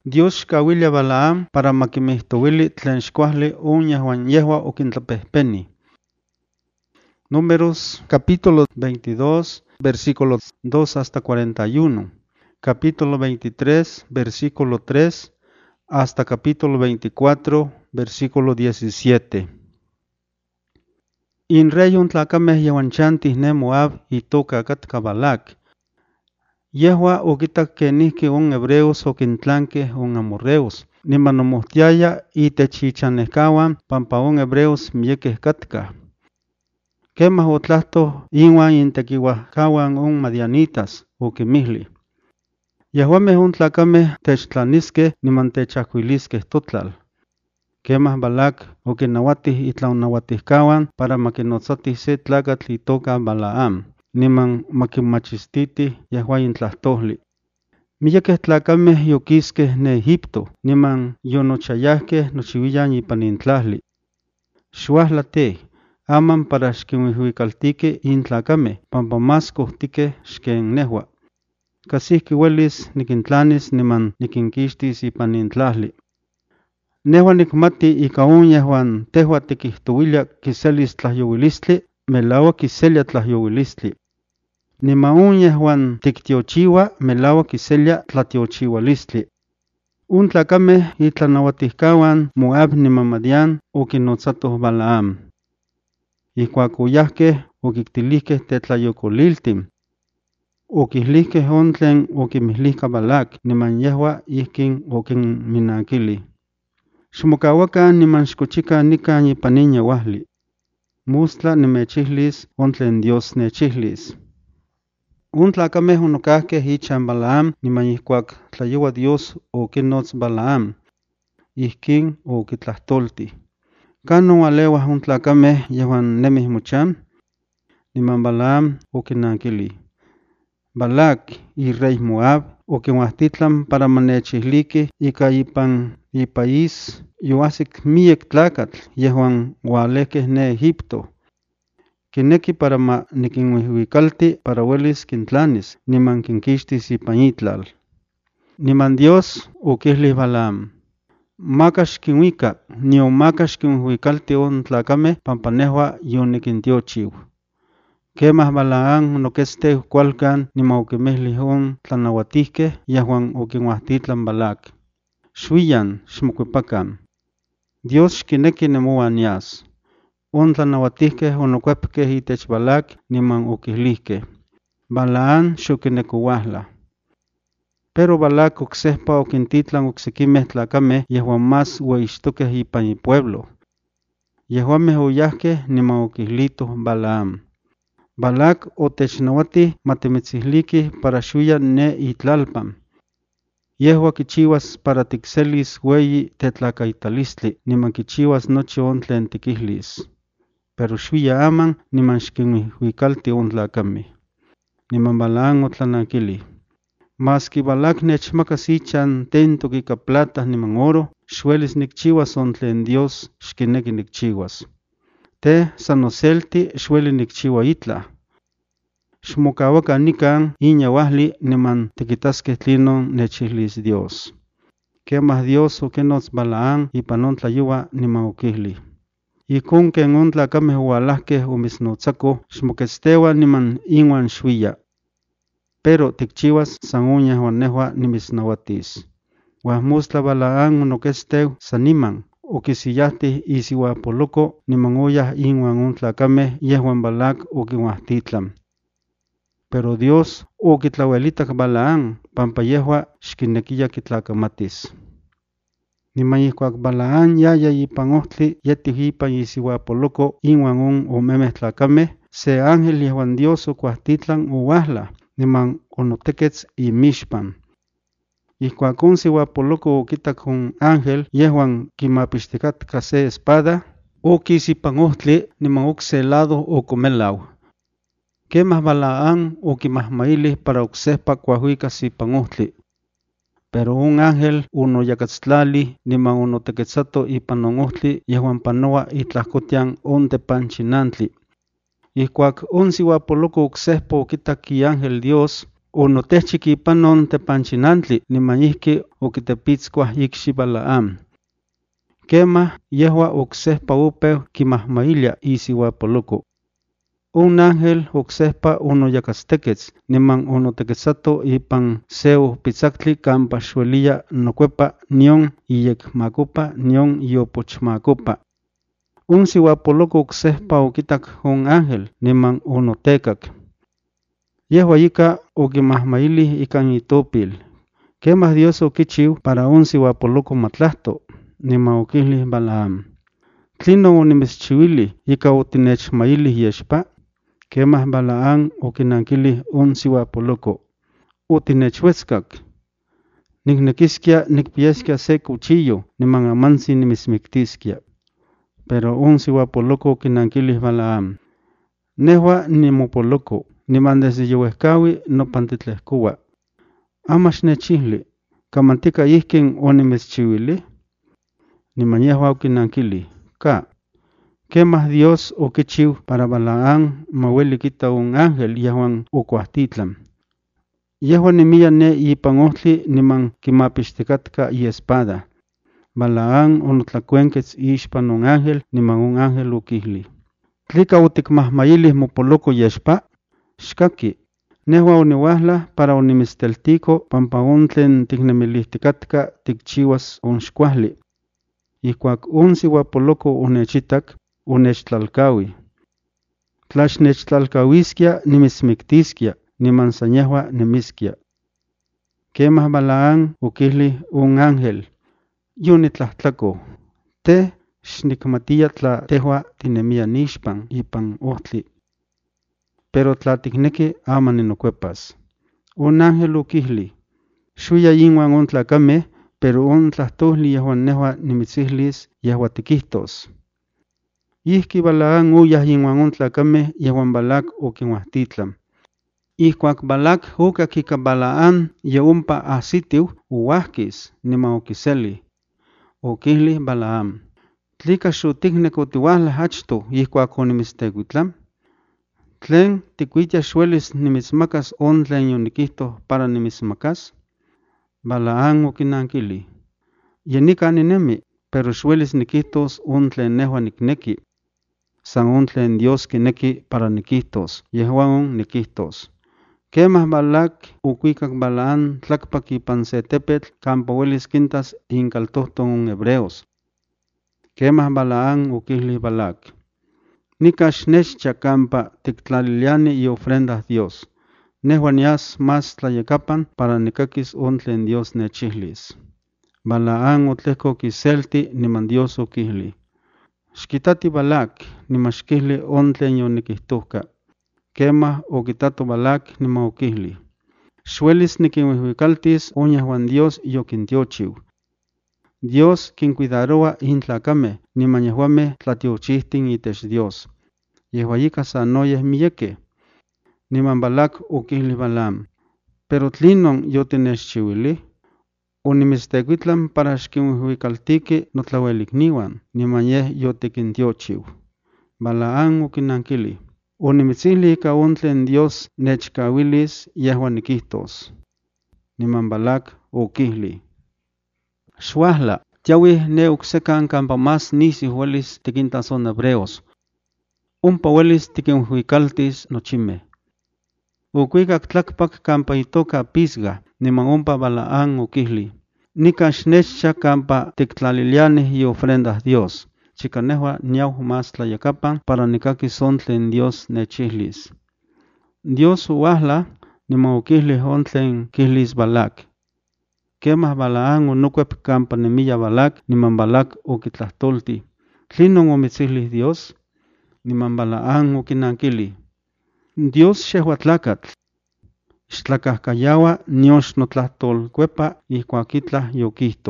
Dios xkawilia Balaam para makimihtowili tlen xkuajli yehuan yehua okintlapehpeni. Números capítulo 22, versículos 2 hasta 41. Capítulo 23, versículo 3 hasta capítulo 24, versículo 17. Inreyun tlacameh yehuan chantih ne Moab itoka katka Balac. Yehua okitak kenihki on hebreos okintlankeh on amorreos, niman omohtiaya itech ichanehkawan pampa on hebreos miekeh katkah. Kemah otlahtoh inuan intekiuajkawan on madianitas, okimihli: Yehuameh on tlacameh techtlaniskeh niman techahkuiliskeh totlal. Kemah Balac okinnauatih itlaonnauatijkawan para makinotzatih se tlakatl itoka Balaam, niman makinmachistitih yehua intlahtohli. Miyekeh tlacameh yokiskeh ne Egipto, niman yonochayahkeh nochiuiyan ipan intlahli. Xuahlateh, aman para xkinhuihuicaltiki intlacameh, pampa más kohtikeh xken nehua. Casihki uelis nikintlanis niman nikinkixtis ipan intlahli. Nehua nikmati ika on yehuan tehua tikihtowilya kiselis tlahyowilistli, melauak kiselia tlahyowilistli. Niman on yehuan tiktiochiua, melauak kiselia tlatiochiualistli. Un tlacameh itlanauatijkawan Moab niman Madián okinotzatoh Balaam. Ihkuak oyahkeh okiktilihkeh tetlayokoliltim. Okihlihkeh on tlen okimihlihka Balac, niman yehua ihkin okinminankili: Xmokawakan niman xkochikan nikan ipan in yeuajli. Mostla nimechihlis on tlen Dios nechihlis. Un tlacameh onokahkeh ichan Balaam, niman ihkuak tlayoua Dios okinotz Balaam, ihkin okitlahtoltih: ¿Kanon ualeuah on tlacameh yehuan nemih mochan? Niman Balaam okinankilih: Balac, irey Moab, okinuahtitlan para manechihlikih ika ipan ipaís yoahsik miyek tlakatl yehuan ualehkeh ne Egipto. Kineki para ma nikinhuihuicalti para uelis kintlanis, niman kinkixtis ipan itlal. Niman Dios okilih Balaam: Maka xkinhuica, nion maka xkinhuihuicalti on tlacameh pampa nehua yonikintiochiu. Kemah Balaam onoketzteu kualkan niman okimihlih on tlanauatihkeh yehuan okinuahtitlan Balac: Xuiyan, xmokuepakan. Dios xkineki nemouan yas. On tlanauatihkeh onokuepkeh itech Balac niman okihlihkeh: Balaam xokinekouahla. Pero Balac oksehpa okintitlan oksekimeh tlacameh yehuan más ueyixtokeh ipan ipueblo. Yehuameh oyahkeh niman okihlitoh Balaam: Balac otechnauatih matimitzihlikih para xuya ne itlalpan. Yehua kichiuas para tikselis ueyi tetlakaitalistli, niman kichiuas nochi on tlen tikihlis. Pero xuya aman niman xkinhuihuicalti on tlacameh. Niman Balaam otlanankilih: Maski Balac nechmakas ichan tentok ika plata niman oro, xuelis nikchiuas on tlen Dios xkineki nikchiuas. Teh san noselti xueli nikchiua itlah. Xmokawakan nikan in yeuajli niman tikitaskeh tlinon nechihlis Dios. Kemah Dios okinotz Balaam ipan on tlayoua niman okihlih: Ijkon ken on tlacameh oualahkeh omitznotzakoh, xmoketzteua niman inuan xuiya. Pero tikchiuas san on yehuan nehua nimitznauatis. Uajmostla Balaam onoketzteu san niman, okisiyahti isiuapoloko niman oyah inuan on tlacameh yehuan Balac okinuahtitlan. Pero Dios okitlauelitak Balaam pampa yehua xkinekiya kitlakamatis. Niman ihkuak Balaam yaya ipan ohtli yetih ipan isiuapoloko inuan on omemeh tlacameh, se ángel yehuan Dios okuahtitlan ouahla, niman onoteketz imixpan. Ihkuak on siuapoloko okitak on ángel yehuan kimapixtikatka se espada, okis ipan ohtli niman okse lado okomelau. Kemah Balaam okimahmailih para oksehpa kuahuikas ipan ohtli. Pero on ángel onoyakatztlalih niman onoteketzato ipan on ohtli yehuan panoa itlahkotian on tepanchinantli. Ihkuak on siuapoloko oksehpa okitak iángel Dios, onotehchiki panon tepanchinantli nimayihki okitepitzkuah ikxi Balaam. Kemah yehua oksehpa upeu kimahmailia isiuapoloko. Un ángel oksehpa onoyakasteketz niman onoteketzato ipan se ujpitzaktli kampa xuelia nokuepa nion iyekmakopa nion iopochmakopa. Un siuapoloko oksehpa okitak un ángel niman onotekak. Yehua yika okimahmailih ikan itopil. Kemah Dios okichiu para un siuapoloko matlahto, niman okihlih Balaam. Tlinon onimitzchiuilih yika otinechmailih yexpa? Kemah Balaam okinankilih un siuapoloko. Otinechwetzkak. Niknekiskia nikpiaskia se cuchillo niman amantzi nimitzmiktiskia. Pero un siuapoloko okinankilih Balaam. Nehua nimopoloko, niman desde yowehkaui nopantitlehkoua. Amax nechihli, kamantika ihkin onimitzchiuilih? Niman yehua okinankilih, ka. Kemah Dios okichiu para Balaam maweli kita un ángel yehuan okuahtitlan. Yehua nimiya ne ipan ohtli niman kimapixtikatka iespada. Balaam onotlakuenketz ixpan un ángel niman un ángel okihli. Tlika otikmahmayilih mopoloko yexpa? Xkaki. Nehua oniuahla para onimitzteltiko pampa on tlen tiknemilihtikatka tikchiuas on xkuahli. Ihkuak un siuapoloko onechitak, onechtlalkaui. Tla xnechtlalkauiskia nimitzmiktiskia, niman san yehua nimiskia. Kemah Balaam okihli un ángel, yonitlahtlako, te xnikmatiya tla tehua tinemia nixpan ipan ohtli. Pero tla tikneki ama ninokuepas. Un ángel okihli, xuya inwan on tlakame, pero on tlahtohli yehuan nehua nimitzihlis yehua tikihtos. Ihki Balaam uyah inwan on tlakame yehuan Balac okinhuahtitlan. Ihkuak Balac okak ika Balaam ye ompa ahsitiu ouahkis niman okiseli. Okihli Balaam, tlika xotiknek otiuahlah achto ihkuak onimitztekuitlan? Tlen tikuitia xuelis nimitzmakas on tlen yonikihto para nimitzmakas? Balaam okinankili, yenika ninemi, pero xuelis nikihtos on tlen nehua nikneki. San on tlen Dios kineki para nikihtos, yehuan on nikihtos. Kemah Balac okuikak Balaam tlakpak ipan se tepetl kampa uelis kintas inkaltohton on hebreos. Kemah Balaam okihli Balac, nika xnechcha kampa tiktlaliliani iofrendah Dios. Nehua nias mas tlayekapan para nikakis on tlen Dios nechihlis. Balaam otlehkok iselti niman Dios okihli, xkitati Balac niman xkihli on tlen yonikihtohka. Kemah okitato Balac niman okihli, xuelis nikinhuihuikaltis on yehuan Dios yokintiochiu. Dios kincuidaroa intlakame niman yehuame tlatiochihtin itech Dios. Yehua yika sanoyeh miyeke. Niman Balac okihli Balaam, pero tlinon yotinechchiuilih? Onimitztekuitlan para xkinhuihuikaltiki notlauelikniuan, niman yeh yotikintiochiu. Balaam okinankili, onimitzihli ika on tlen Dios nechkawilis yehua nikihtos. Niman Balac okihli, xuahla, tiawih ne oksekan kampa mas nisi uelis tikintas on hebreos. Ompa uelis tikinhuikaltis nochimeh. Okuikak tlakpak kampa itoka Pisga, niman ompa Balaam okihli, nika xnechcha kampa tiktlalilianih iofrendah Dios, chika nehua niau mas tlayakapan para nikakis on tlen Dios nechihlis. Dios ouahla niman okihli on tlen kihlis Balac. Kemah Balaam onokuep kampa nemiya Balac niman Balac okitlahtolti, tlinon omitzihlis Dios? Niman Balaam okinankili, Dios xehua tlakatl. Xtlakahkayawa nion xnotlahtolkuepa ihkuak itlah yokihto.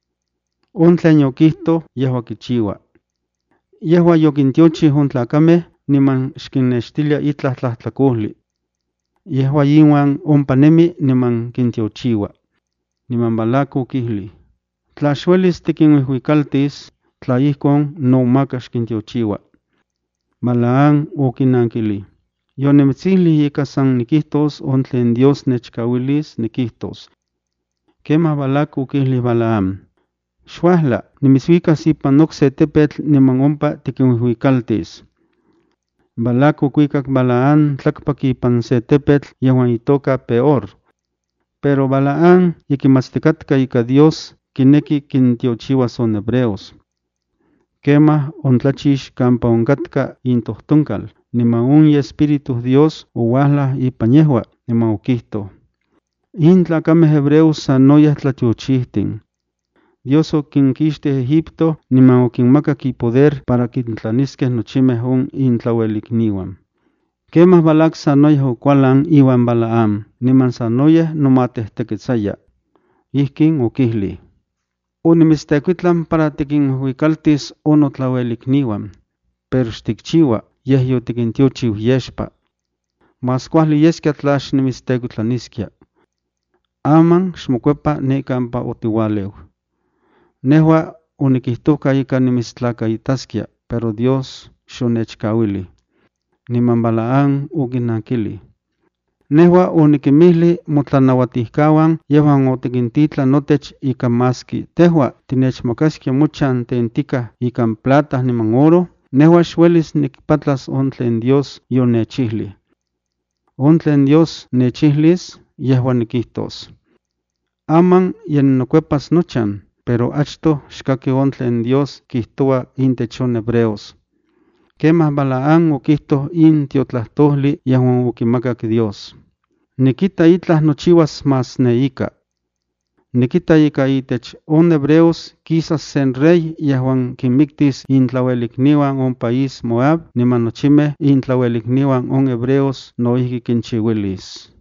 On tlen yokihto yehua kichiua. Yehua yokintiochih on tlakame niman xkinnextilia itlah tlahtlakohli. Yehua inwan ompa nemi niman kintiochiua. Niman Balac okihli, tla xuelis tikinhuihuikaltis, tla ihkon no maka xkintiochiua. Balaam okinankili, Yonimitzilih ika san nikihtos on tlen Dios nechkawilis nikihtos. Kemah Balac okilih Balaam: Xuahla, nimitzhuikas ipan okse tepetl niman ompa tikinhuikaltis. Balac okuikak Balaam tlakpak ipan se tepetl yehuan itoka Peor. Pero Balaam yikimatztikatka ika Dios kineki kintiochiwas on hebreos. Kemah ontlachix kampa onkatka intohtonkal, niman on Espíritu Dios ouahlah ipan yehua, niman okihtoh: Intlakameh hebreos sanoyah tlatiochihtin. Dios okinkixtih Egipto, niman okinmakak ipoder para kintlaniskeh nochimeh on intlauelikniuan. Kemah Balac sanoyeh okualan iwan Balaam, niman sanoyeh nomatehteketzaya. Ihkin okilih: Onimitztekuitlan para tikinhuikaltis o notlauelikniuan, pero xtikchiua, yeh yotikintiochiu yexpa. Mas kuali yeskia tla xnimitztekuitlaniskia. Aman xmokuepa ne kampa otiualeu. Nehua onikihtoka ika nimitztlakaitaskia, pero Dios xonechkawili. Niman Balaam okinankilih: Nehua onikimihli motlanauatijkawan yehuan otikintitla notech ika maski tehua tinechmakaskia mochan tentikah ikan plata niman oro, nehua xuelis nikpatlas on tlen Dios yonechihli. On tlen Dios nechihlis, yehua nikihtos. Aman yeninokuepas nochan, pero achtoh xkaki on tlen Dios kihtoa intech on hebreos. Kemah Balaam okihtoh in tiotlahtoli yehuan okimakak Dios: Nikita itlah nochiwas mas neika. Nikita ika itech on hebreos kisas sen rey yehuan kinmiktis intlauelikniuan on país Moab, niman nochimeh intlauelikniuan on hebreos noihki kinchiuilis.